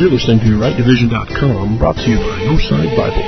You're listening to RightDivision.com, brought to you by Northside Bible.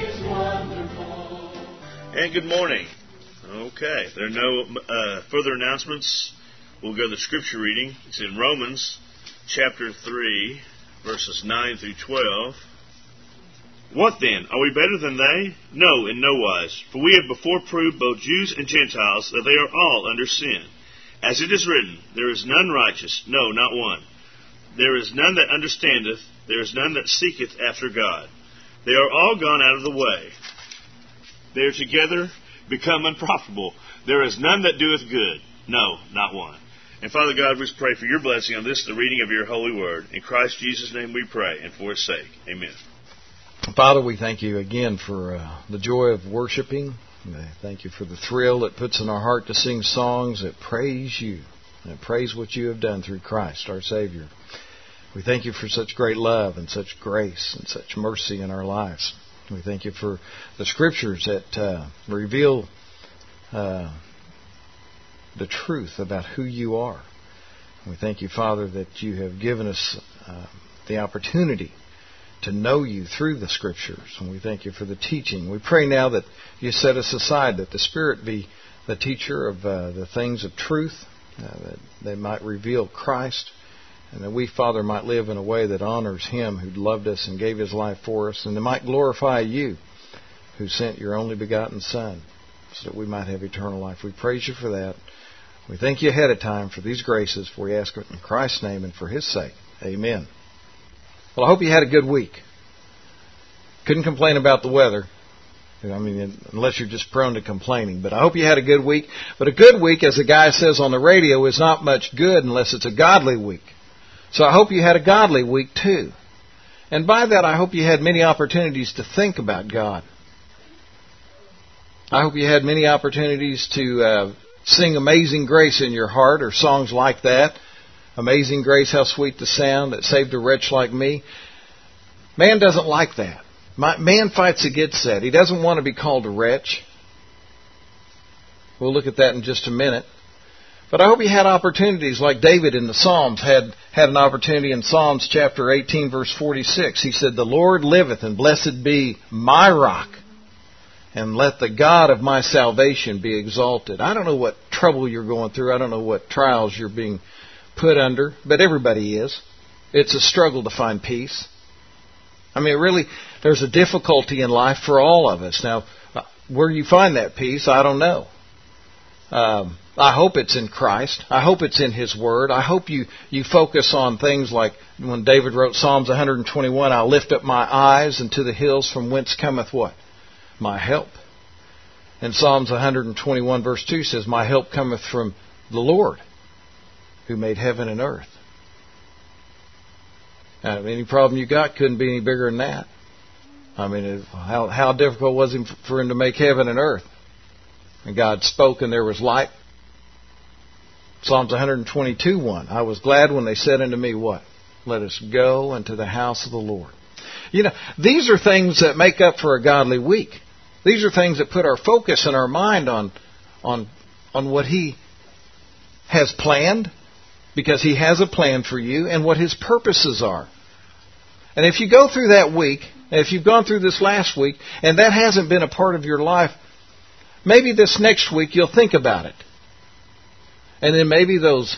And good morning. Okay, there are no further announcements. We'll go to the scripture reading. It's in Romans chapter 3, verses 9 through 12. What then? Are we better than they? No, in no wise. For we have before proved both Jews and Gentiles that they are all under sin. As it is written, there is none righteous, no, not one. There is none that understandeth, there is none that seeketh after God. They are all gone out of the way. They are together become unprofitable. There is none that doeth good, no, not one. And Father God, we just pray for your blessing on this, the reading of your holy word. In Christ Jesus' name we pray, and for his sake. Amen. Father, we thank you again for the joy of worshiping. Thank you for the thrill it puts in our heart to sing songs that praise you and praise what you have done through Christ, our Savior. We thank you for such great love and such grace and such mercy in our lives. We thank you for the Scriptures that reveal the truth about who you are. We thank you, Father, that you have given us the opportunity to know you through the Scriptures. And we thank you for the teaching. We pray now that you set us aside, that the Spirit be the teacher of the things of truth, that they might reveal Christ, and that we, Father, might live in a way that honors him who loved us and gave his life for us, and that might glorify you who sent your only begotten Son so that we might have eternal life. We praise you for that. We thank you ahead of time for these graces, for we ask it in Christ's name and for his sake. Amen. Well, I hope you had a good week. Couldn't complain about the weather. I mean, unless you're just prone to complaining. But I hope you had a good week. But a good week, as the guy says on the radio, is not much good unless it's a godly week. So I hope you had a godly week too. And by that, I hope you had many opportunities to think about God. I hope you had many opportunities to sing Amazing Grace in your heart, or songs like that. Amazing Grace, how sweet the sound that saved a wretch like me. Man doesn't like that. Man fights against that. He doesn't want to be called a wretch. We'll look at that in just a minute. But I hope you had opportunities like David in the Psalms had an opportunity in Psalms chapter 18, verse 46. He said, "The Lord liveth, and blessed be my rock, and let the God of my salvation be exalted." I don't know what trouble you're going through. I don't know what trials you're being put under, but everybody is. It's a struggle to find peace. I mean, really, there's a difficulty in life for all of us. Now, where you find that peace, I don't know. I hope it's in Christ. I hope it's in his word. I hope you focus on things like when David wrote Psalms 121, "I'll lift up my eyes unto the hills from whence cometh" what? My help. And Psalms 121 verse 2 says, "My help cometh from the Lord who made heaven and earth." Now, any problem you got couldn't be any bigger than that. I mean, how difficult was it for him to make heaven and earth? And God spoke and there was light. Psalms 122:1. "I was glad when they said unto me," what? "Let us go into the house of the Lord." You know, these are things that make up for a godly week. These are things that put our focus and our mind on what he has planned, because he has a plan for you, and what his purposes are. And if you go through that week, and if you've gone through this last week, and that hasn't been a part of your life, maybe this next week you'll think about it. And then maybe those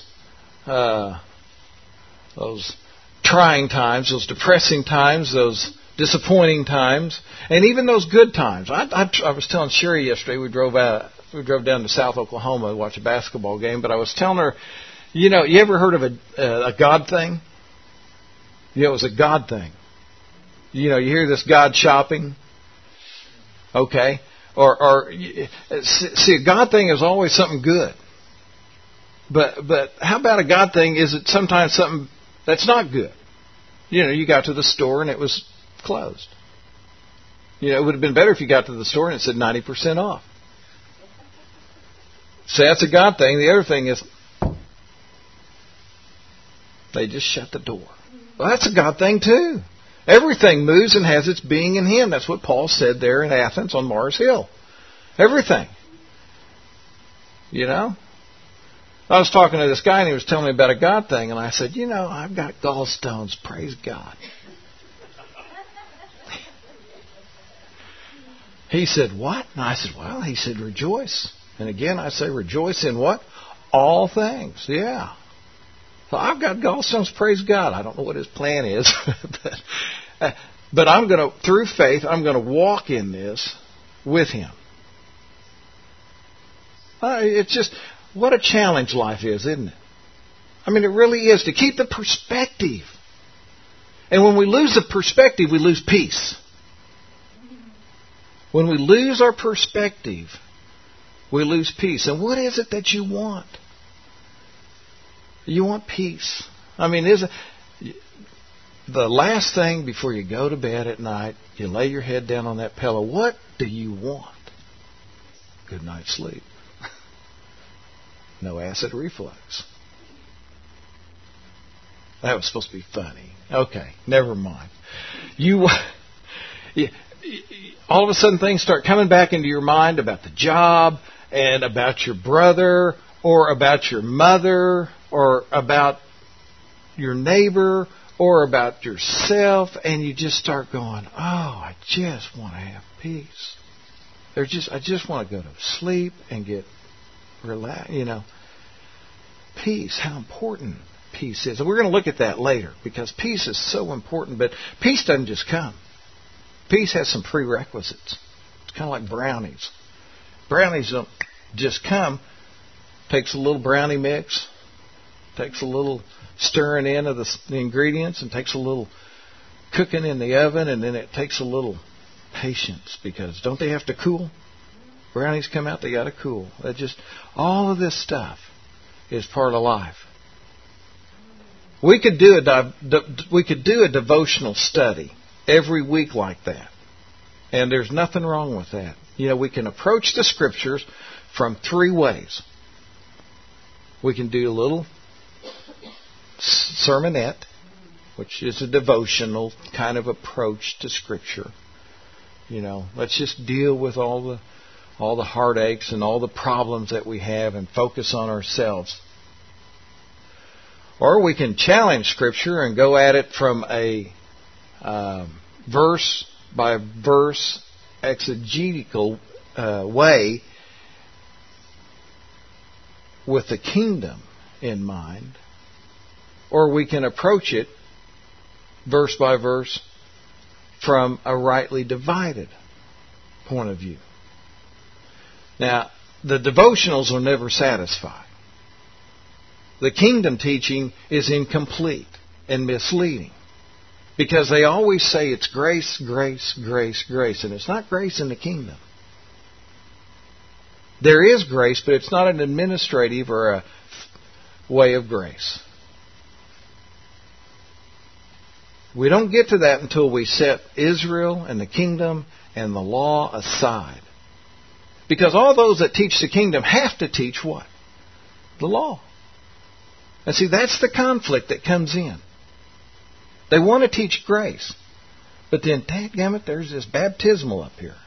trying times, those depressing times, those disappointing times, and even those good times. I was telling Sherry yesterday, we drove down to South Oklahoma to watch a basketball game, but I was telling her, you know, you ever heard of a God thing? You know, it was a God thing. You know, you hear this God shopping. Okay. Or see, a God thing is always something good. But how about a God thing? Is it sometimes something that's not good? You know, you got to the store and it was closed. You know, it would have been better if you got to the store and it said 90% off. So that's a God thing. The other thing is they just shut the door. Well, that's a God thing too. Everything moves and has its being in him. That's what Paul said there in Athens on Mars Hill. Everything. You know? I was talking to this guy and he was telling me about a God thing. And I said, you know, I've got gallstones. Praise God. He said, what? And I said, well, he said, rejoice. And again, I say, rejoice in what? All things. Yeah. So I've got gallstones, praise God. I don't know what his plan is. but I'm going to, through faith, I'm going to walk in this with him. It's just, what a challenge life is, isn't it? I mean, it really is, to keep the perspective. And when we lose the perspective, we lose peace. When we lose our perspective, we lose peace. And what is it that you want? You want peace. I mean, the last thing before you go to bed at night, you lay your head down on that pillow. What do you want? Good night's sleep. No acid reflux. That was supposed to be funny. Okay, never mind. All of a sudden things start coming back into your mind about the job and about your brother or about your mother or about your neighbor or about yourself, and you just start going, oh, I just want to have peace. I just want to go to sleep and get relaxed. Peace, how important peace is. And we're going to look at that later, because peace is so important. But peace doesn't just come. Peace has some prerequisites. It's kind of like brownies. Brownies don't just come. Takes a little brownie mix, takes a little stirring in of the ingredients, and takes a little cooking in the oven, and then it takes a little patience, because don't they have to cool? Brownies come out, they got to cool. All of this stuff is part of life. We could do a devotional study every week like that, and there's nothing wrong with that. We can approach the Scriptures from three ways. We can do a little sermonette, which is a devotional kind of approach to Scripture. Let's just deal with all the heartaches and all the problems that we have and focus on ourselves. Or we can challenge Scripture and go at it from a verse by verse exegetical way, with the kingdom in mind. Or we can approach it verse by verse from a rightly divided point of view. Now, the devotionals will never satisfy. The kingdom teaching is incomplete and misleading, because they always say it's grace, grace, grace, grace, and it's not grace in the kingdom. There is grace, but it's not an administrative or a way of grace. We don't get to that until we set Israel and the kingdom and the law aside. Because all those that teach the kingdom have to teach what? The law. And see, that's the conflict that comes in. They want to teach grace. But then, dadgummit, there's this baptismal up here.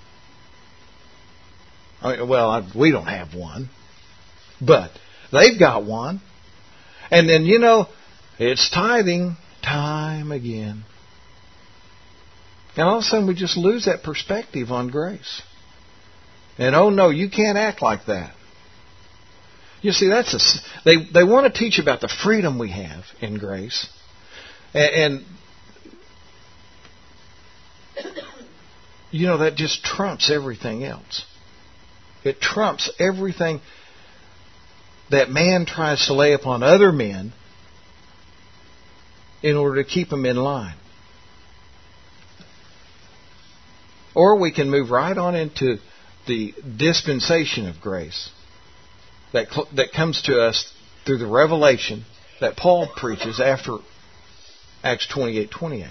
We don't have one. But they've got one. And then, it's tithing time again. And all of a sudden we just lose that perspective on grace. And oh no, you can't act like that. You see, they want to teach about the freedom we have in grace. And that just trumps everything else. It trumps everything that man tries to lay upon other men in order to keep them in line. Or we can move right on into the dispensation of grace that comes to us through the revelation that Paul preaches after Acts 28:28.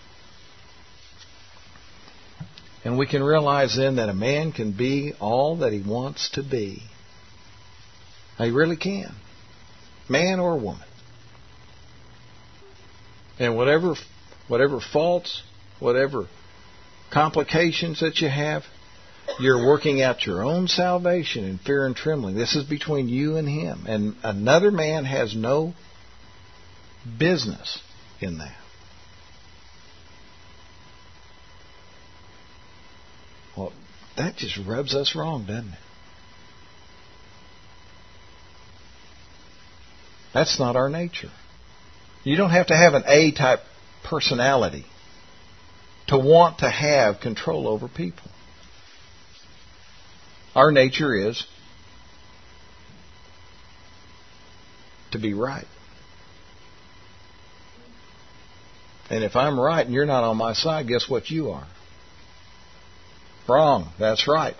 And we can realize then that a man can be all that he wants to be. He really can. Man or woman. And whatever faults, whatever complications that you have, you're working out your own salvation in fear and trembling. This is between you and him. And another man has no business in that. Well, that just rubs us wrong, doesn't it? That's not our nature. You don't have to have an A-type personality to want to have control over people. Our nature is to be right. And if I'm right and you're not on my side, guess what you are? Wrong. That's right.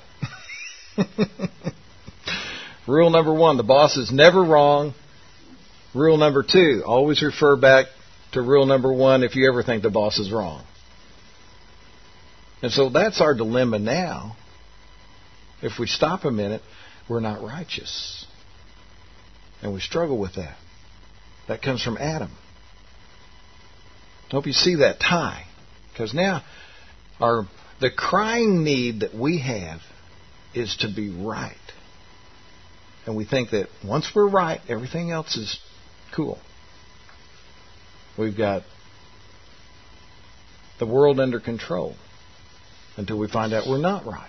Rule number 1, the boss is never wrong. Rule number 2, always refer back to rule number 1 if you ever think the boss is wrong. And so that's our dilemma now. If we stop a minute, we're not righteous. And we struggle with that. That comes from Adam. I hope you see that tie. Because now the crying need that we have is to be right. And we think that once we're right, everything else is cool. We've got the world under control until we find out we're not right.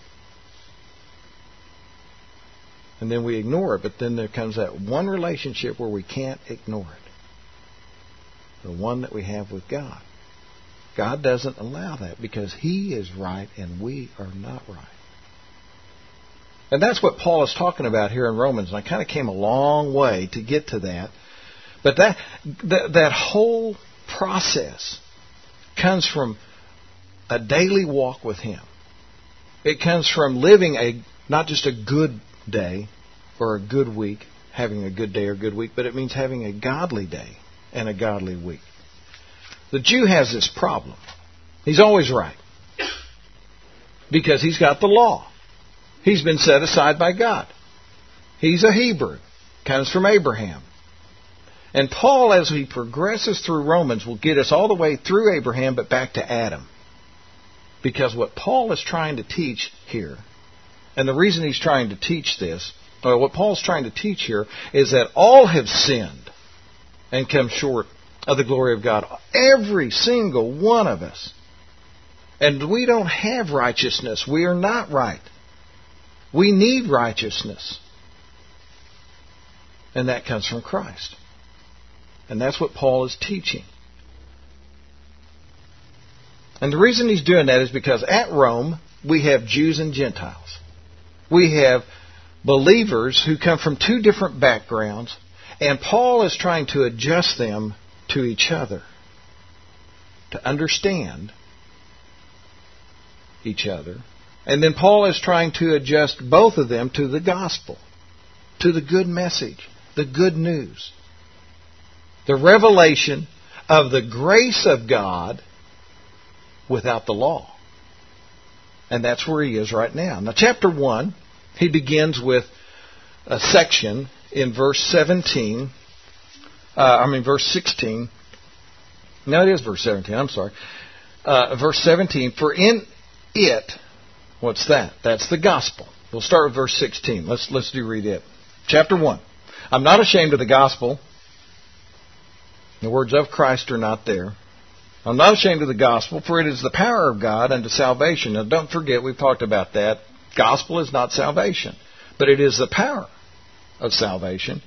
And then we ignore it, but then there comes that one relationship where we can't ignore it. The one that we have with God. God doesn't allow that because He is right and we are not right. And that's what Paul is talking about here in Romans. And I kind of came a long way to get to that. But that whole process comes from a daily walk with Him. It comes from living not just a good day or a good week, having a good day or good week, but it means having a godly day and a godly week. The Jew has this problem. He's always right because he's got the law. He's been set aside by God. He's a Hebrew. Comes from Abraham. And Paul, as he progresses through Romans, will get us all the way through Abraham, but back to Adam. Because what Paul is trying to teach here, and the reason he's trying to teach this, or what Paul's trying to teach here, is that all have sinned and come short of the glory of God. Every single one of us. And we don't have righteousness. We are not right. We need righteousness. And that comes from Christ. And that's what Paul is teaching. And the reason he's doing that is because at Rome, we have Jews and Gentiles. We have believers who come from two different backgrounds, and Paul is trying to adjust them to each other, to understand each other. And then Paul is trying to adjust both of them to the gospel, to the good message, the good news, the revelation of the grace of God without the law. And that's where he is right now. Now, chapter 1, he begins with a section in verse 16. No, it is verse 17. I'm sorry. Verse 17. For in it, what's that? That's the gospel. We'll start with verse 16. Let's read it. Chapter 1. I'm not ashamed of the gospel. The words of Christ are not there. I'm not ashamed of the gospel, for it is the power of God unto salvation. Now, don't forget, we've talked about that. Gospel is not salvation, but it is the power of salvation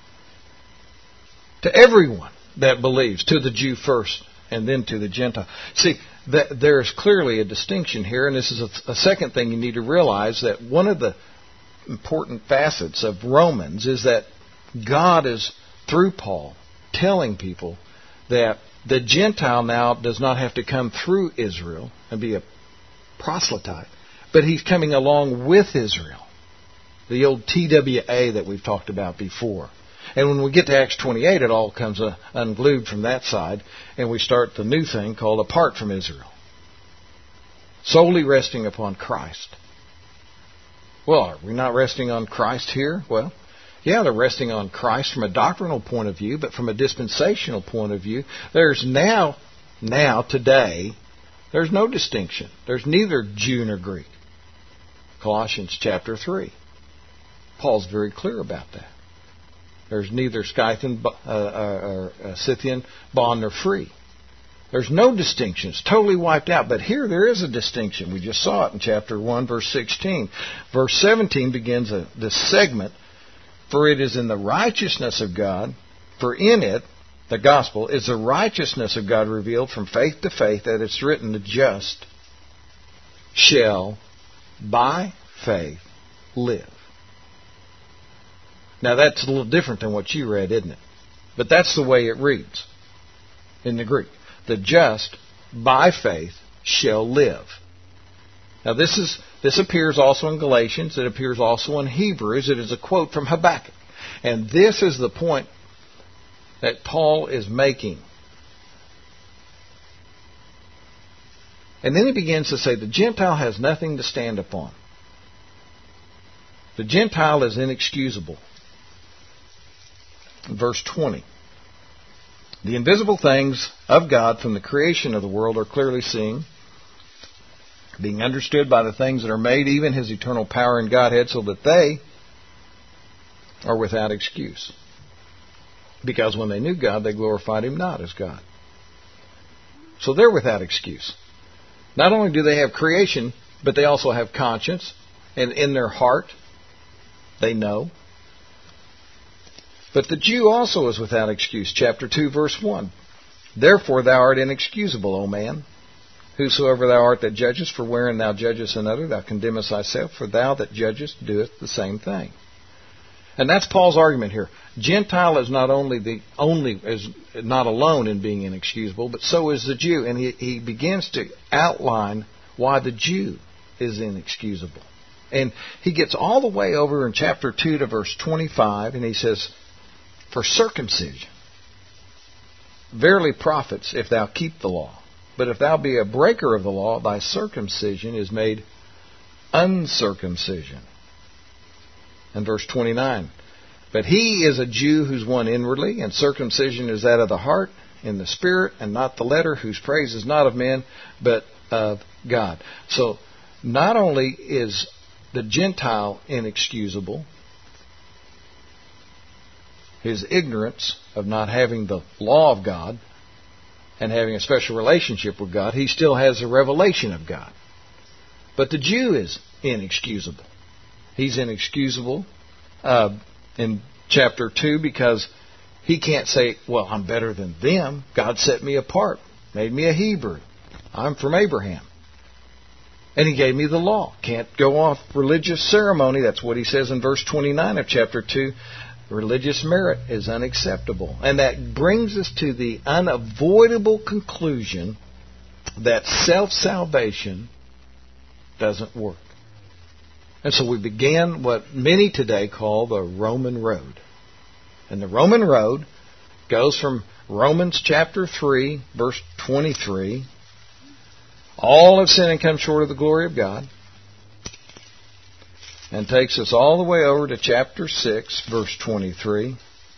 to everyone that believes, to the Jew first and then to the Gentile. See, there is clearly a distinction here, and this is a second thing you need to realize, that one of the important facets of Romans is that God is, through Paul, telling people that the Gentile now does not have to come through Israel and be a proselyte, but he's coming along with Israel. The old TWA that we've talked about before. And when we get to Acts 28, it all comes unglued from that side, and we start the new thing called apart from Israel. Solely resting upon Christ. Well, are we not resting on Christ here? Well, yeah, they're resting on Christ from a doctrinal point of view, but from a dispensational point of view, there's today, there's no distinction. There's neither Jew nor Greek. Colossians chapter 3. Paul's very clear about that. There's neither Scythian, Scythian, bond nor free. There's no distinction. It's totally wiped out. But here there is a distinction. We just saw it in chapter 1, verse 16. Verse 17 begins this segment. For it is in the righteousness of God, for in it, the gospel, is the righteousness of God revealed from faith to faith, that it's written, the just shall by faith live. Now that's a little different than what you read, isn't it? But that's the way it reads in the Greek. The just by faith shall live. Now this appears also in Galatians. It appears also in Hebrews. It is a quote from Habakkuk. And this is the point that Paul is making. And then he begins to say the Gentile has nothing to stand upon. The Gentile is inexcusable. Verse 20. The invisible things of God from the creation of the world are clearly seen, being understood by the things that are made, even His eternal power and Godhead, so that they are without excuse. Because when they knew God, they glorified Him not as God. So they're without excuse. Not only do they have creation, but they also have conscience, and in their heart they know. But the Jew also is without excuse. Chapter 2, verse 1. Therefore thou art inexcusable, O man. Whosoever thou art that judgest, for wherein thou judgest another, thou condemnest thyself, for thou that judgest doest the same thing. And that's Paul's argument here. Gentile is not not alone in being inexcusable, but so is the Jew. And he begins to outline why the Jew is inexcusable. And he gets all the way over in chapter 2 to verse 25, and he says, for circumcision verily profits if thou keep the law. But if thou be a breaker of the law, thy circumcision is made uncircumcision. And verse 29, but he is a Jew who's one inwardly, and circumcision is that of the heart, in the spirit, and not the letter, whose praise is not of men, but of God. So not only is the Gentile inexcusable, his ignorance of not having the law of God and having a special relationship with God, he still has a revelation of God. But the Jew is inexcusable. He's inexcusable in chapter 2 because he can't say, well, I'm better than them. God set me apart, made me a Hebrew. I'm from Abraham. And He gave me the law. Can't go off religious ceremony. That's what he says in verse 29 of chapter 2. Religious merit is unacceptable. And that brings us to the unavoidable conclusion that self-salvation doesn't work. And so we began what many today call the Roman road. And the Roman road goes from Romans chapter 3, verse 23. All have sinned and come short of the glory of God. And takes us all the way over to chapter 6, verse 23.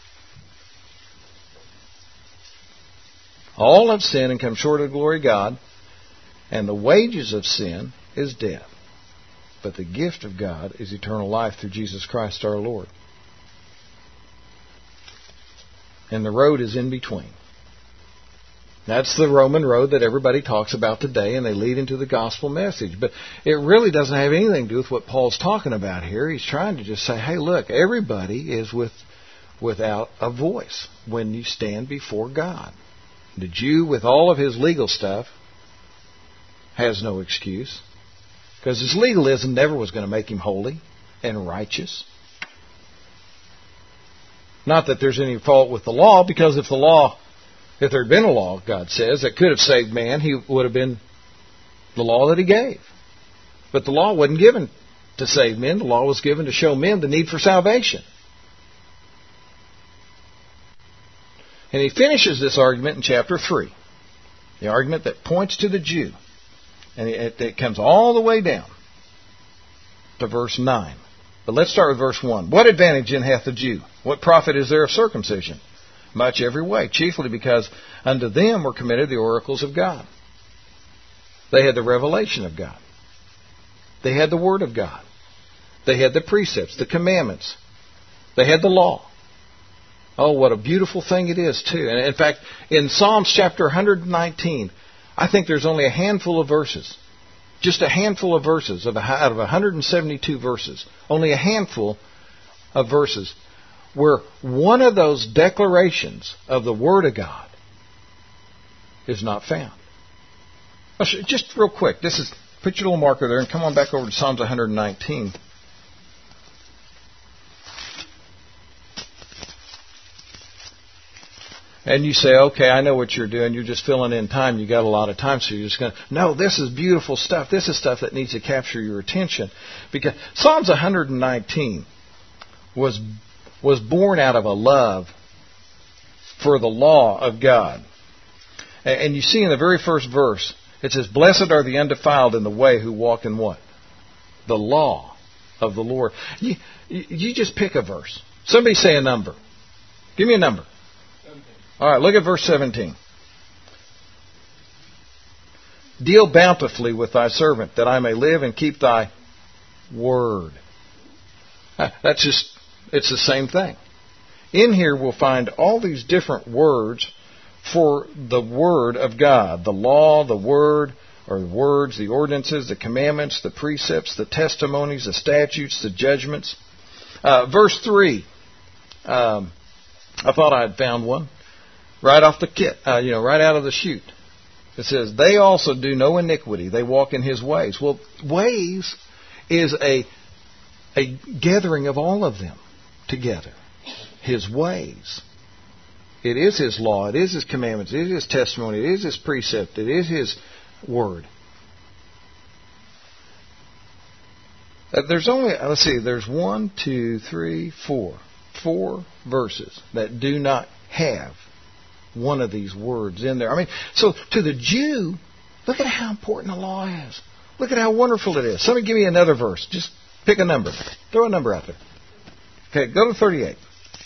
All have sinned and come short of the glory of God, and the wages of sin is death. But the gift of God is eternal life through Jesus Christ our Lord. And the road is in between. That's the Roman road that everybody talks about today, and they lead into the gospel message. But it really doesn't have anything to do with what Paul's talking about here. He's trying to just say, hey, look, everybody is without a voice when you stand before God. The Jew, with all of his legal stuff, has no excuse, because his legalism never was going to make him holy and righteous. Not that there's any fault with the law, because if there had been a law, God says, that could have saved man, he would have been the law that He gave. But the law wasn't given to save men. The law was given to show men the need for salvation. And he finishes this argument in chapter 3. The argument that points to the Jew. And it comes all the way down to verse 9. But let's start with verse 1. What advantage then hath the Jew? What profit is there of circumcision? Much every way, chiefly because unto them were committed the oracles of God. They had the revelation of God. They had the Word of God. They had the precepts, the commandments. They had the law. Oh, what a beautiful thing it is, too. And in fact, in Psalms chapter 119, I think there's only a handful of verses. Just a handful of verses out of 172 verses. Only a handful of verses where one of those declarations of the Word of God is not found. Just real quick, put your little marker there and come on back over to Psalms 119. And you say, okay, I know what you're doing. You're just filling in time. You got a lot of time, so you're just going to... No, this is beautiful stuff. This is stuff that needs to capture your attention. Because Psalms 119 was born out of a love for the law of God. And you see in the very first verse, it says, blessed are the undefiled in the way who walk in what? The law of the Lord. You just pick a verse. Somebody say a number. Give me a number. All right, look at verse 17. Deal bountifully with thy servant, that I may live and keep thy word. It's the same thing. In here we'll find all these different words for the Word of God. The law, the Word, or the words, the ordinances, the commandments, the precepts, the testimonies, the statutes, the judgments. Verse 3. I thought I had found one. Right off the right out of the chute. It says, they also do no iniquity. They walk in His ways. Well, ways is a gathering of all of them together. His ways. It is His law. It is His commandments. It is His testimony. It is His precept. It is His word. There's only, there's 1, 2, 3, 4. 4 verses that do not have one of these words in there. I mean, so to the Jew, look at how important the law is. Look at how wonderful it is. Somebody give me another verse. Just pick a number. Throw a number out there. Okay, go to 38.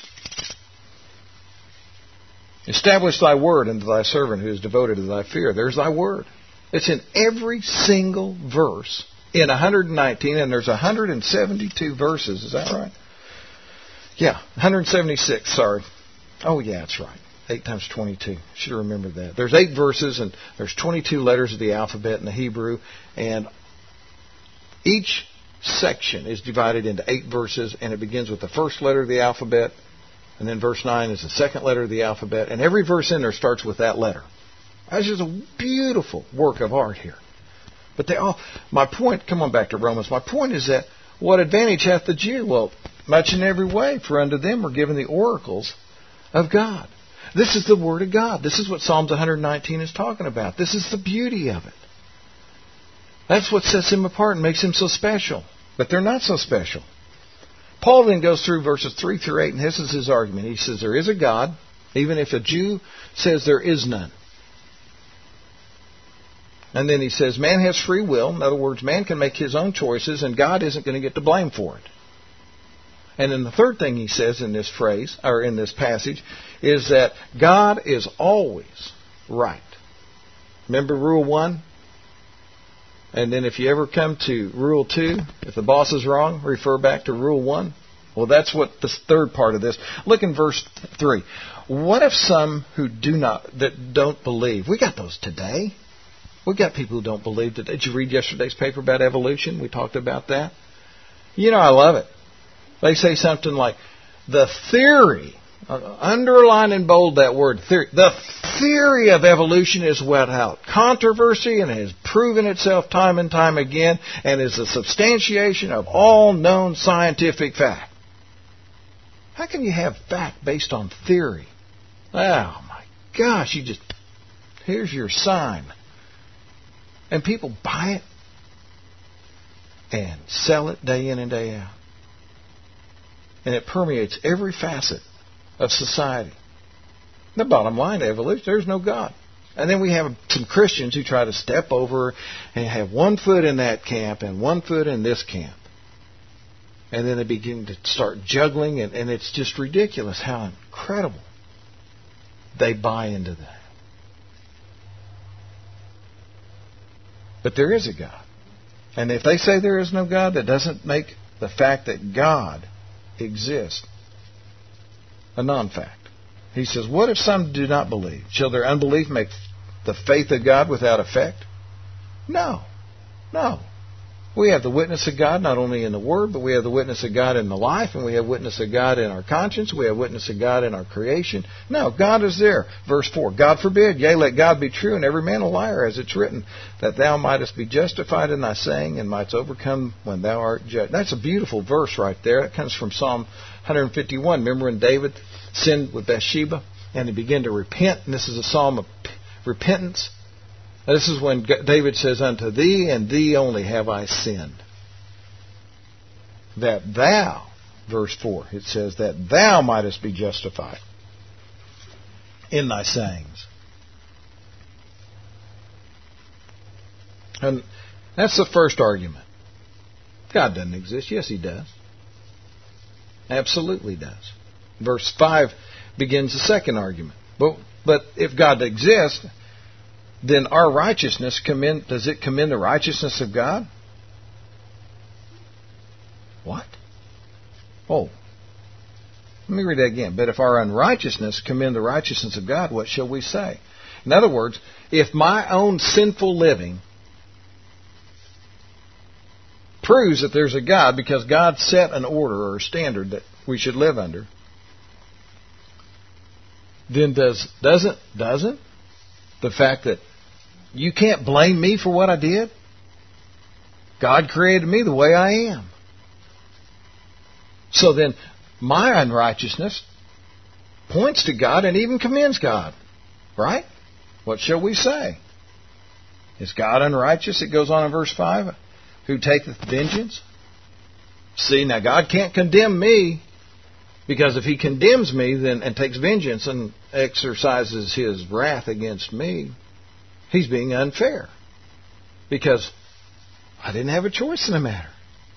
Establish thy word unto thy servant who is devoted to thy fear. There's thy word. It's in every single verse in 119, and there's 172 verses. Is that right? Yeah, 176, sorry. Oh, yeah, that's right. 8 times 22. Should have remembered that. There's 8 verses, and there's 22 letters of the alphabet in the Hebrew, and each section is divided into 8 verses, and it begins with the first letter of the alphabet, and then verse 9 is the second letter of the alphabet, and every verse in there starts with that letter. That's just a beautiful work of art here. But my point, come on back to Romans, my point is that what advantage hath the Jew? Well, much in every way, for unto them were given the oracles of God. This is the Word of God. This is what Psalms 119 is talking about. This is the beauty of it. That's what sets Him apart and makes Him so special. But they're not so special. Paul then goes through verses 3 through 8, and this is his argument. He says there is a God, even if a Jew says there is none. And then he says man has free will. In other words, man can make his own choices, and God isn't going to get the blame for it. And then the third thing he says in this phrase, or in this passage, is that God is always right. Remember Rule 1? And then if you ever come to Rule 2, if the boss is wrong, refer back to Rule 1. Well, that's what the third part of this. Look in verse 3. What if some who don't believe? We got those today. We got people who don't believe today. Did you read yesterday's paper about evolution? We talked about that. You know, I love it. They say something like, the theory, underline and bold that word, theory. The theory of evolution is without controversy and has proven itself time and time again and is the substantiation of all known scientific fact. How can you have fact based on theory? Oh my gosh, here's your sign. And people buy it and sell it day in and day out. And it permeates every facet of society. The bottom line to evolution, there's no God. And then we have some Christians who try to step over and have one foot in that camp and one foot in this camp. And then they begin to start juggling, and it's just ridiculous how incredible they buy into that. But there is a God. And if they say there is no God, that doesn't make the fact that God exists a non-fact. He says, what if some do not believe? Shall their unbelief make the faith of God without effect? No. No. We have the witness of God not only in the Word, but we have the witness of God in the life, and we have witness of God in our conscience. We have witness of God in our creation. No, God is there. Verse 4, God forbid, yea, let God be true, and every man a liar, as it's written, that thou mightest be justified in thy saying, and mightst overcome when thou art judged. That's a beautiful verse right there. It comes from Psalm 151. Remember when David sinned with Bathsheba, and he began to repent, and this is a psalm of repentance. This is when David says, unto thee and thee only have I sinned. That thou, verse 4, it says, that thou mightest be justified in thy sayings. And that's the first argument. God doesn't exist. Yes, He does. Absolutely does. Verse 5 begins the second argument. But if God exists, then our righteousness does it commend the righteousness of God? What? Oh. Let me read that again. But if our unrighteousness commend the righteousness of God, what shall we say? In other words, if my own sinful living proves that there's a God because God set an order or a standard that we should live under, then doesn't the fact that you can't blame me for what I did? God created me the way I am. So then my unrighteousness points to God and even commends God. Right? What shall we say? Is God unrighteous? It goes on in verse 5. Who taketh vengeance? See, now God can't condemn me, because if He condemns me then and takes vengeance and exercises His wrath against me, He's being unfair, because I didn't have a choice in the matter.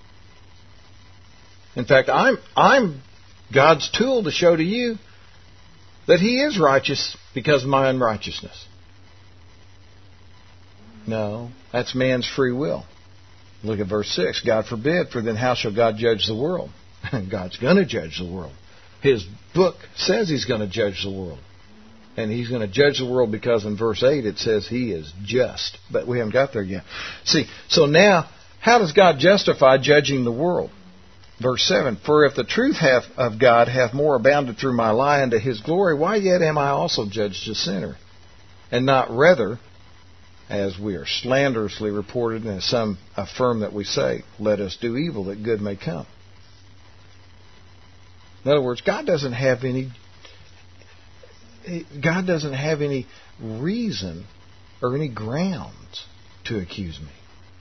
In fact, I'm God's tool to show to you that He is righteous because of my unrighteousness. No, that's man's free will. Look at verse 6. God forbid, for then how shall God judge the world? God's going to judge the world. His book says He's going to judge the world. And He's going to judge the world because in verse 8 it says He is just. But we haven't got there yet. See, so now, how does God justify judging the world? Verse 7, for if the truth of God hath more abounded through my lie unto His glory, why yet am I also judged a sinner? And not rather, as we are slanderously reported, and as some affirm that we say, let us do evil that good may come. In other words, God doesn't have any reason or any grounds to accuse me.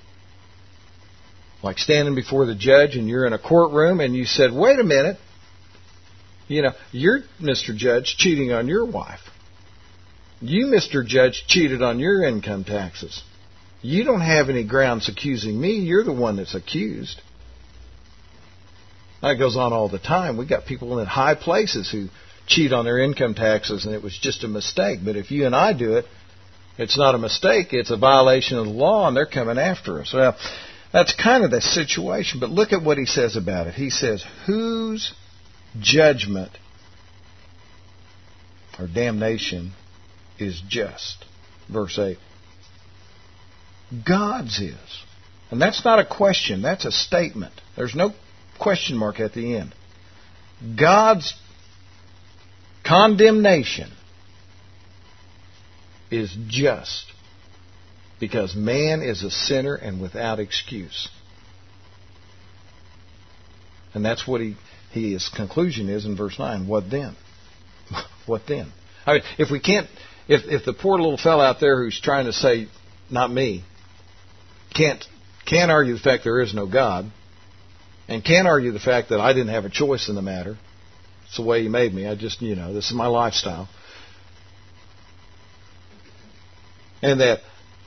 Like standing before the judge and you're in a courtroom and you said, wait a minute, you're, Mr. Judge, cheating on your wife. You, Mr. Judge, cheated on your income taxes. You don't have any grounds accusing me. You're the one that's accused. That goes on all the time. We got people in high places who cheat on their income taxes and it was just a mistake. But if you and I do it, it's not a mistake. It's a violation of the law and they're coming after us. Well, that's kind of the situation. But look at what he says about it. He says, whose judgment or damnation is just? Verse 8. God's is. And that's not a question. That's a statement. There's no question mark at the end. God's condemnation is just because man is a sinner and without excuse. And that's what his conclusion is in verse 9. What then? What then? I mean, if we can't, if the poor little fellow out there who's trying to say, not me, can't argue the fact there is no God, and can't argue the fact that I didn't have a choice in the matter, it's the way He made me, I just, this is my lifestyle, and that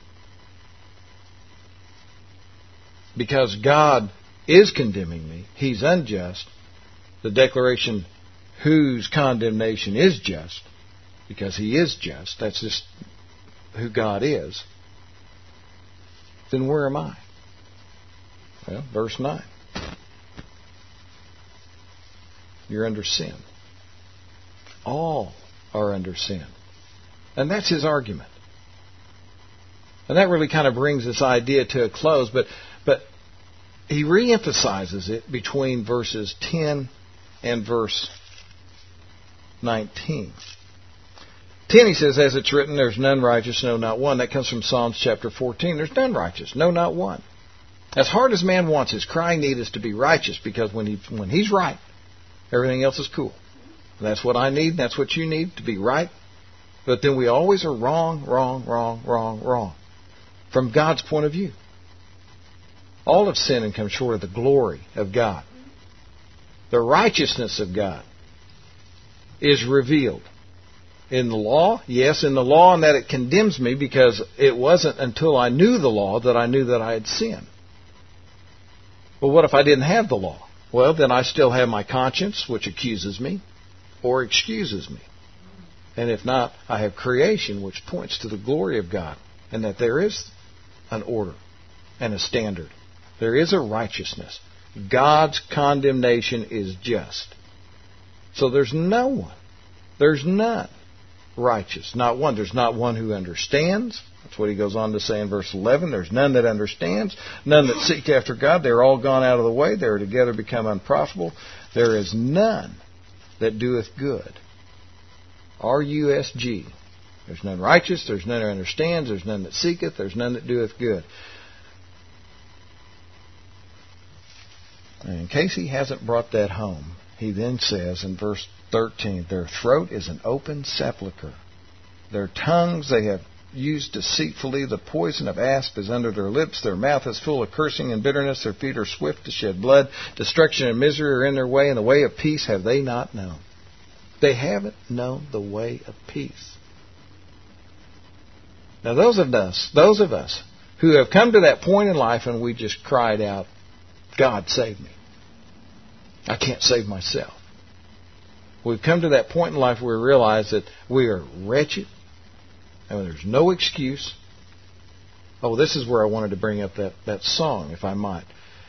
because God is condemning me, He's unjust, the declaration whose condemnation is just, because He is just, that's just who God is, then where am I? Well, verse 9. You're under sin. all are under sin. And that's his argument. And that really kind of brings this idea to a close, but he reemphasizes it between verses 10 and verse 19. 10, he says, as it's written, there's none righteous, no, not one. That comes from Psalms chapter 14. There's none righteous, no, not one. As hard as man wants, his crying need is to be righteous, because when he's right, everything else is cool. That's what I need, that's what you need, to be right. But then we always are wrong, wrong, wrong, wrong, wrong. From God's point of view. All have sinned and come short of the glory of God. The righteousness of God is revealed. In the law, yes, in the law, and that it condemns me, because it wasn't until I knew the law that I knew that I had sinned. Well, what if I didn't have the law? Well, then I still have my conscience, which accuses me or excuses me. And if not, I have creation, which points to the glory of God, and that there is an order and a standard. There is a righteousness. God's condemnation is just. So there's no one. There's none righteous. Not one. There's not one who understands. That's what he goes on to say in verse 11. There's none that understands. None that seek after God. They're all gone out of the way. They are together become unprofitable. There is none that doeth good. R-U-S-G. There's none righteous. There's none that understands. There's none that seeketh. There's none that doeth good. And in case he hasn't brought that home, he then says in verse 13, their throat is an open sepulchre. Their tongues they have used deceitfully. The poison of asp is under their lips. Their mouth is full of cursing and bitterness. Their feet are swift to shed blood. Destruction and misery are in their way, and the way of peace have they not known. They haven't known the way of peace. Now those of us who have come to that point in life and we just cried out, God save me. I can't save myself. We've come to that point in life where we realize that we are wretched and there's no excuse. Oh, this is where I wanted to bring up that song, if I might.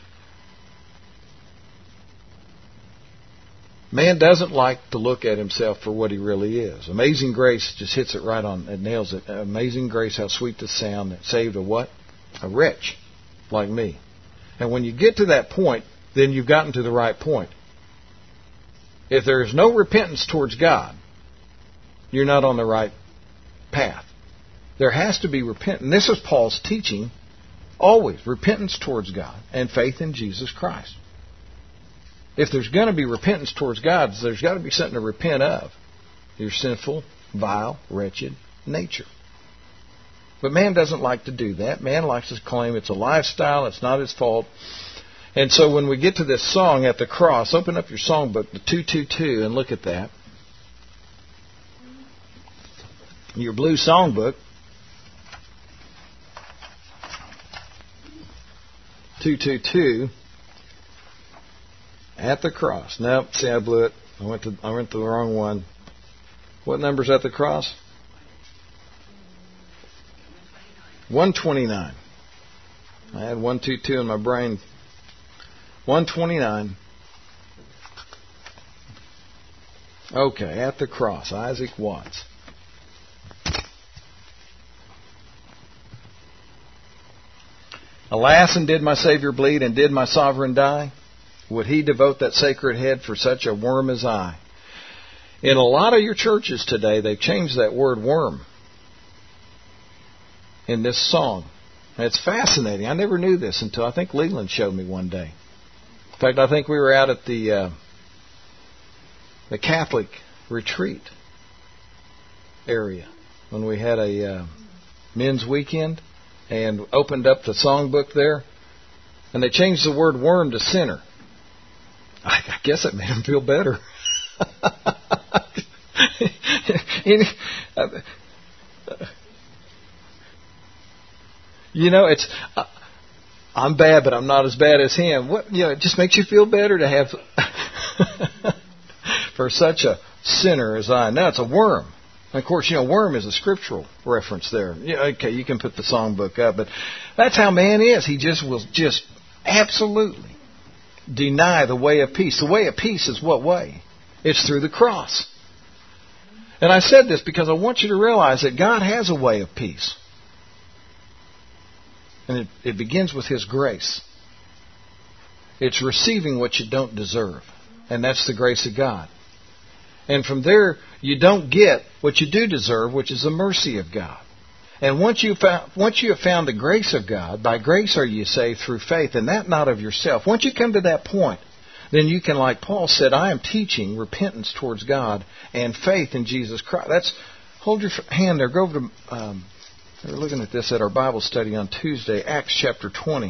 Man doesn't like to look at himself for what he really is. Amazing Grace just hits it right on. It nails it. Amazing Grace, how sweet the sound that saved a what? A wretch like me. And when you get to that point, then you've gotten to the right point. If there is no repentance towards God, you're not on the right path. There has to be repentance. And this is Paul's teaching always. Repentance towards God and faith in Jesus Christ. If there's going to be repentance towards God, there's got to be something to repent of. Your sinful, vile, wretched nature. But man doesn't like to do that. Man likes to claim it's a lifestyle, it's not his fault. And so when we get to this song at the cross, open up your songbook, the 222, and look at that. Your blue songbook. 222. At the cross. Nope, see, I blew it. I went to the wrong one. What number's at the cross? 129. I had 122 in my brain. 129. Okay, at the cross. Isaac Watts. Alas, and did my Savior bleed, and did my Sovereign die? Would he devote that sacred head for such a worm as I? In a lot of your churches today, they've changed that word worm in this song. And it's fascinating. I never knew this until I think Leland showed me one day. In fact, I think we were out at the Catholic retreat area when we had a men's weekend and opened up the songbook there. And they changed the word worm to sinner. I guess it made him feel better. You know, it's I'm bad, but I'm not as bad as him. What, you know, it just makes you feel better to have for such a sinner as I. Now it's a worm. And of course, you know, worm is a scriptural reference there. Yeah, okay, you can put the songbook up, but that's how man is. He just will just absolutely deny the way of peace. The way of peace is what way? It's through the cross. And I said this because I want you to realize that God has a way of peace. And it begins with His grace. It's receiving what you don't deserve. And that's the grace of God. And from there, you don't get what you do deserve, which is the mercy of God. And once you have found the grace of God, by grace are you saved through faith, and that not of yourself. Once you come to that point, then you can, like Paul said, I am teaching repentance towards God and faith in Jesus Christ. Hold your hand there. Go over to, we're looking at this at our Bible study on Tuesday, Acts chapter 20.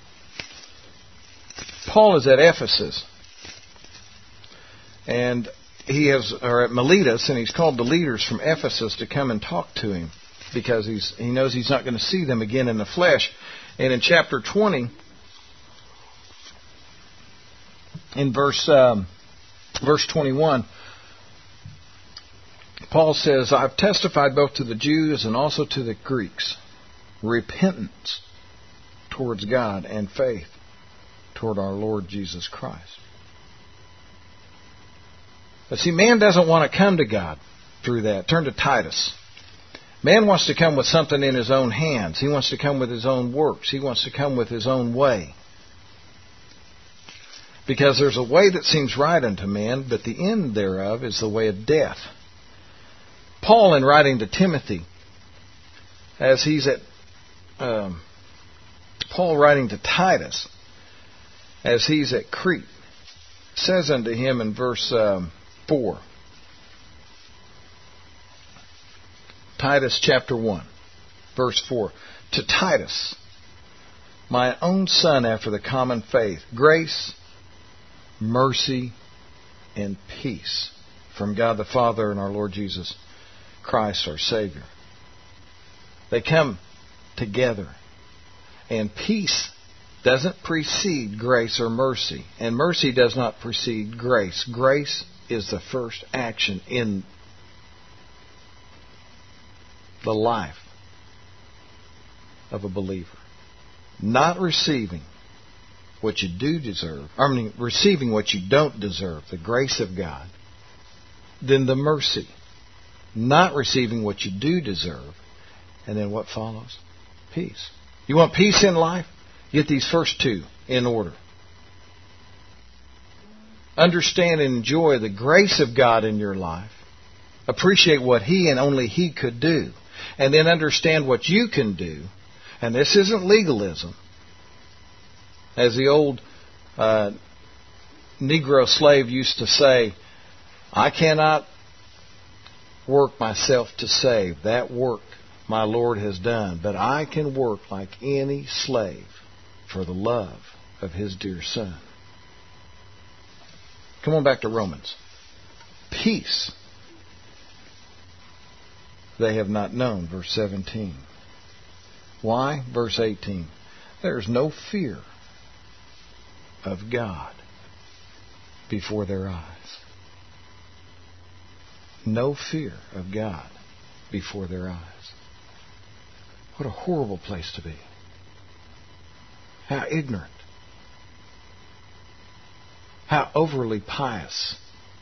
Paul is at Ephesus, and at Miletus, and he's called the leaders from Ephesus to come and talk to him because he knows he's not going to see them again in the flesh. And in chapter 20, in verse 21, Paul says, I've testified both to the Jews and also to the Greeks, repentance towards God and faith toward our Lord Jesus Christ. But see, man doesn't want to come to God through that. Turn to Titus. Man wants to come with something in his own hands. He wants to come with his own works. He wants to come with his own way. Because there's a way that seems right unto man, but the end thereof is the way of death. Paul, in writing to Timothy, as he's at Paul writing to Titus, as he's at Crete, says unto him in verse 4, Titus chapter 1, verse 4, to Titus, my own son after the common faith, grace, mercy, and peace from God the Father and our Lord Jesus Christ our Savior. They come together. And peace doesn't precede grace or mercy. And mercy does not precede grace. Grace is the first action in the life of a believer. Not receiving what you do deserve, receiving what you don't deserve, the grace of God, then the mercy. Not receiving what you do deserve, and then what follows? Peace. You want peace in life? Get these first two in order. Understand and enjoy the grace of God in your life. Appreciate what He and only He could do. And then understand what you can do. And this isn't legalism. As the old Negro slave used to say, I cannot work myself to save. That work my Lord has done. But I can work like any slave for the love of His dear Son. Come on back to Romans. Peace they have not known. Verse 17. Why? Verse 18. There is no fear of God before their eyes. No fear of God before their eyes. What a horrible place to be. How ignorant. How overly pious.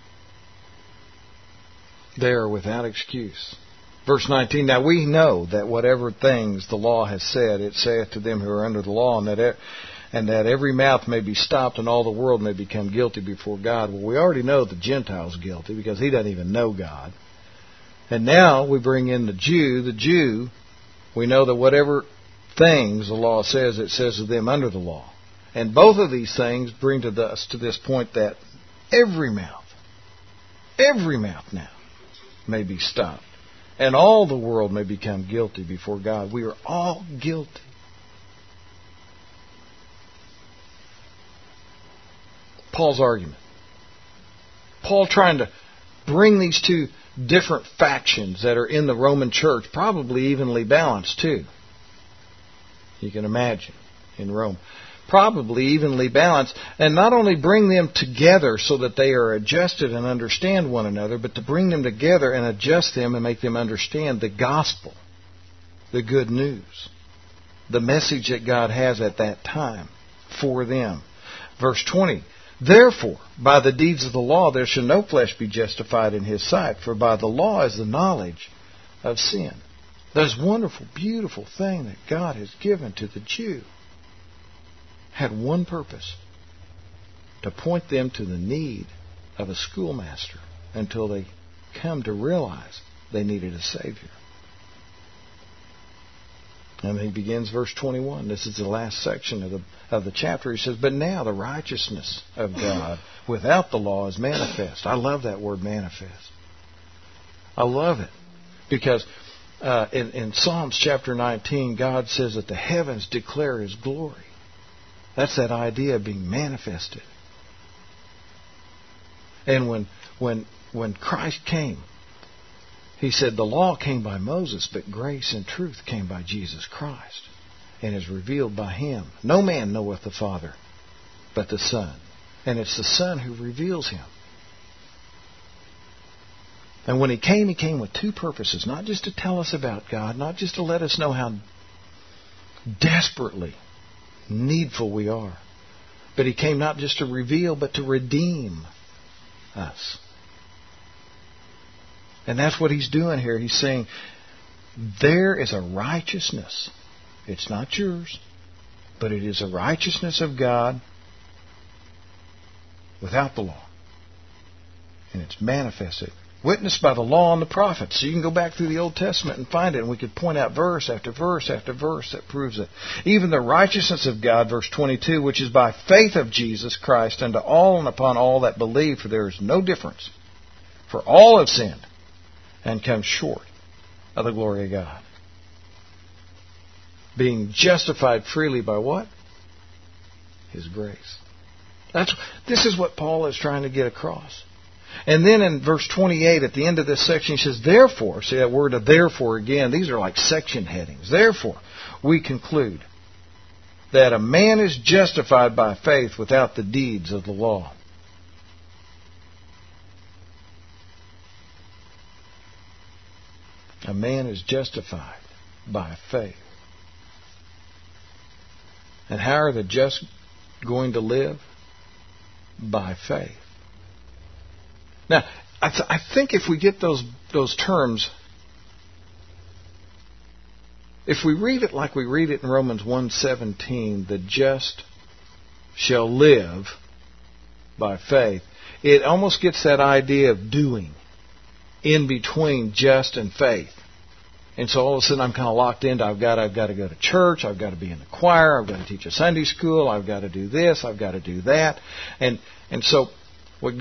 They are without excuse. Verse 19, now we know that whatever things the law has said, it saith to them who are under the law, and that every mouth may be stopped and all the world may become guilty before God. Well, we already know the Gentile's guilty because he doesn't even know God. And now we bring in the Jew. The Jew, we know that whatever things the law says, it says to them under the law. And both of these things bring us to this point that every mouth now may be stopped. And all the world may become guilty before God. We are all guilty. Paul's argument. Paul trying to bring these two different factions that are in the Roman church, probably evenly balanced too. You can imagine in Rome. Probably evenly balanced, and not only bring them together so that they are adjusted and understand one another, but to bring them together and adjust them and make them understand the gospel, the good news, the message that God has at that time for them. Verse 20, Therefore, by the deeds of the law there shall no flesh be justified in his sight, for by the law is the knowledge of sin. This wonderful, beautiful thing that God has given to the Jew had one purpose: to point them to the need of a schoolmaster until they come to realize they needed a Savior. And he begins verse 21. This is the last section of the chapter. He says, "But now the righteousness of God without the law is manifest." I love that word, manifest. I love it. Because in Psalms chapter 19, God says that the heavens declare His glory. That's that idea of being manifested. And when Christ came, He said the law came by Moses, but grace and truth came by Jesus Christ and is revealed by Him. No man knoweth the Father but the Son. And it's the Son who reveals Him. And when He came with two purposes. Not just to tell us about God, not just to let us know how desperately needful we are. But He came not just to reveal, but to redeem us. And that's what He's doing here. He's saying, there is a righteousness. It's not yours, but it is a righteousness of God without the law. And it's manifested, witnessed by the law and the prophets. So you can go back through the Old Testament and find it, and we could point out verse after verse after verse that proves it. Even the righteousness of God, verse 22, which is by faith of Jesus Christ unto all and upon all that believe, for there is no difference. For all have sinned and come short of the glory of God. Being justified freely by what? His grace. This is what Paul is trying to get across. And then in verse 28, at the end of this section, he says, "Therefore," see that word of therefore again, these are like section headings. "Therefore, we conclude that a man is justified by faith without the deeds of the law." A man is justified by faith. And how are the just going to live? By faith. Now, I think if we get those terms, if we read it like we read it in Romans 1:17, the just shall live by faith, it almost gets that idea of doing in between just and faith. And so all of a sudden I'm kind of locked into, I've got to go to church, I've got to be in the choir, I've got to teach a Sunday school, I've got to do this, I've got to do that. And so what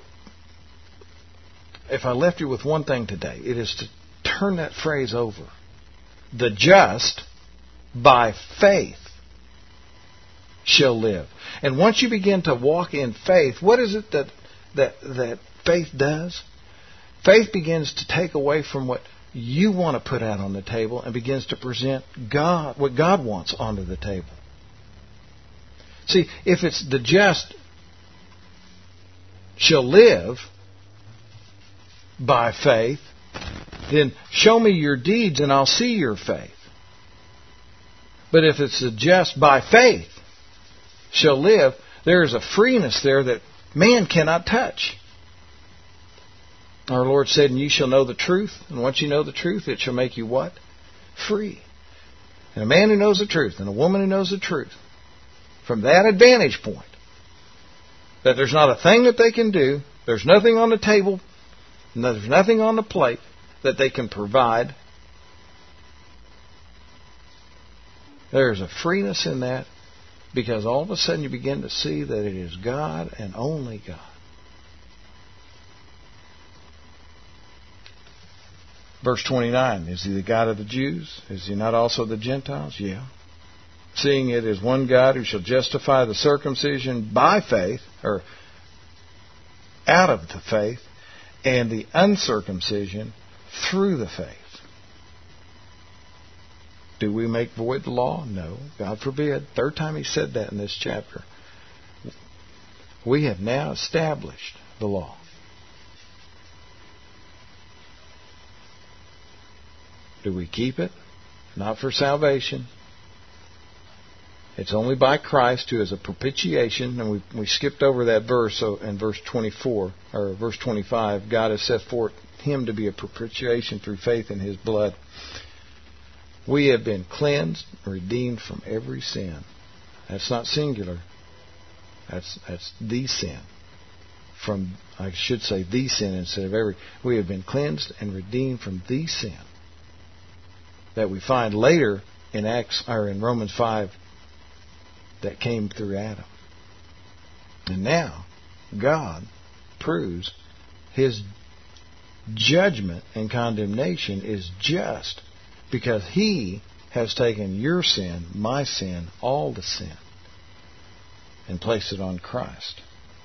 if I left you with one thing today, it is to turn that phrase over. The just by faith shall live. And once you begin to walk in faith, what is it that faith does? Faith begins to take away from what you want to put out on the table and begins to present God, what God wants onto the table. See, if it's the just shall live by faith, then show me your deeds and I'll see your faith. But if it's the just by faith shall live, there is a freeness there that man cannot touch. Our Lord said, "And ye shall know the truth, and once you know the truth, it shall make you" what? Free. And a man who knows the truth, and a woman who knows the truth, from that advantage point, that there's not a thing that they can do, there's nothing on the table, there's nothing on the plate that they can provide. There's a freeness in that, because all of a sudden you begin to see that it is God and only God. Verse 29, is He the God of the Jews? Is He not also the Gentiles? Yeah. Seeing it is one God who shall justify the circumcision by faith, or out of the faith, and the uncircumcision through the faith. Do we make void the law? No. God forbid. Third time He said that in this chapter. We have now established the law. Do we keep it? Not for salvation. It's only by Christ who is a propitiation, and we skipped over that verse. So in verse 24 or verse 25, God has set forth Him to be a propitiation through faith in His blood. We have been cleansed, redeemed from every sin. That's not singular. That's the sin. I should say the sin instead of every. We have been cleansed and redeemed from the sin that we find later in in Romans 5 that came through Adam. And now God proves His judgment and condemnation is just because He has taken your sin, my sin, all the sin, and placed it on Christ.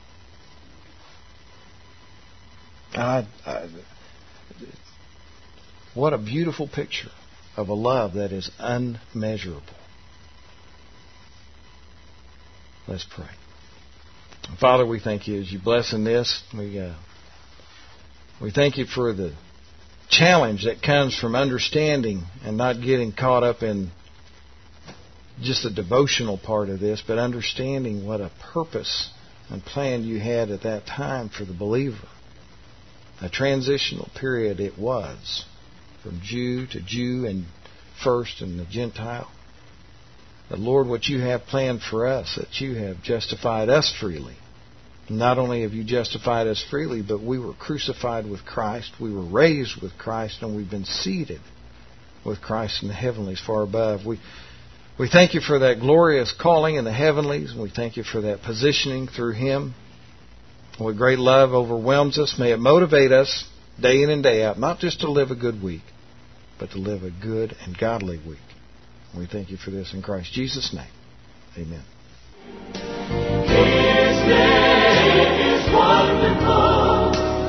What a beautiful picture of a love that is unmeasurable. Let's pray. Father, we thank You as You bless in this. We thank You for the challenge that comes from understanding and not getting caught up in just the devotional part of this, but understanding what a purpose and plan You had at that time for the believer. A transitional period it was, from Jew to Jew and first and the Gentile. But Lord, what You have planned for us, that You have justified us freely. Not only have You justified us freely, but we were crucified with Christ, we were raised with Christ, and we've been seated with Christ in the heavenlies far above. We thank You for that glorious calling in the heavenlies, and we thank You for that positioning through Him. What great love overwhelms us. May it motivate us day in and day out, not just to live a good week, but to live a good and godly week. We thank You for this in Christ Jesus' name. Amen. His name is wonderful,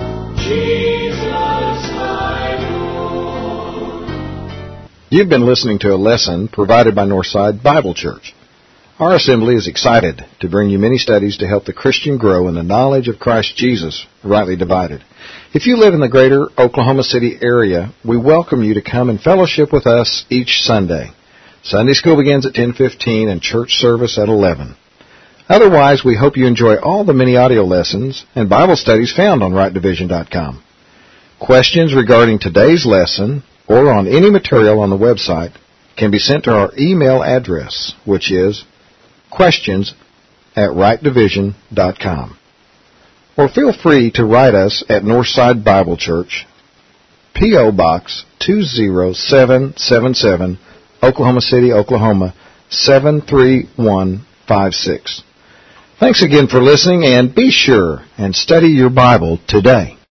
Jesus my Lord. You've been listening to a lesson provided by Northside Bible Church. Our assembly is excited to bring you many studies to help the Christian grow in the knowledge of Christ Jesus, rightly divided. If you live in the greater Oklahoma City area, we welcome you to come and fellowship with us each Sunday. Sunday school begins at 10:15 and church service at 11. Otherwise, we hope you enjoy all the many audio lessons and Bible studies found on rightdivision.com. Questions regarding today's lesson or on any material on the website can be sent to our email address, which is questions@rightdivision.com. Or feel free to write us at Northside Bible Church, P.O. Box 20777, Oklahoma City, Oklahoma 73156. Thanks again for listening, and be sure and study your Bible today.